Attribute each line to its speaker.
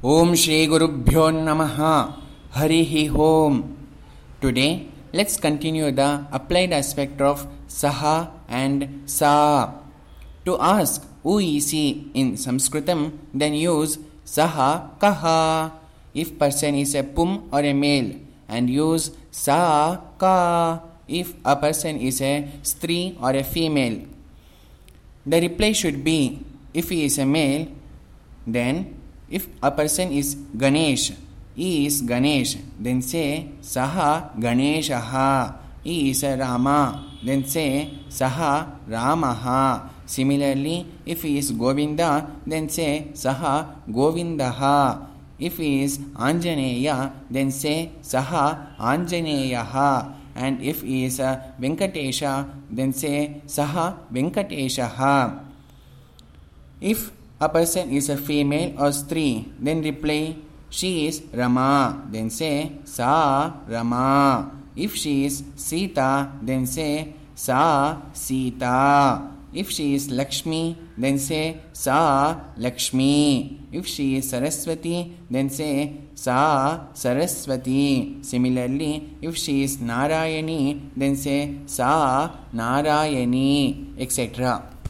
Speaker 1: Om Shri Gurubhyo Namaha. Harihi Om. Today, let's continue the applied aspect of Saha and Sa. To ask who is he in Sanskritam, then use Saha Kaha if person is a Pum or a male, and use Sa Ka if a person is a Stri or a female. The reply should be, if he is a male, then if a person is Ganesh, he is Ganesh, then say Saha Ganeshaha. He is a Rama, then say Saha Ramaha. Similarly, if he is Govinda, then say Saha Govindaha. If he is Anjaneya, then say Saha Anjaneyaha. And if he is Venkatesha, then say Saha Venkateshaha. If a person is a female or Stri, then reply, she is Rama, then say Sa Rama. If she is Sita, then say Sa Sita. If she is Lakshmi, then say Sa Lakshmi. If she is Saraswati, then say Sa Saraswati. Similarly, if she is Narayani, then say Sa Narayani, etc.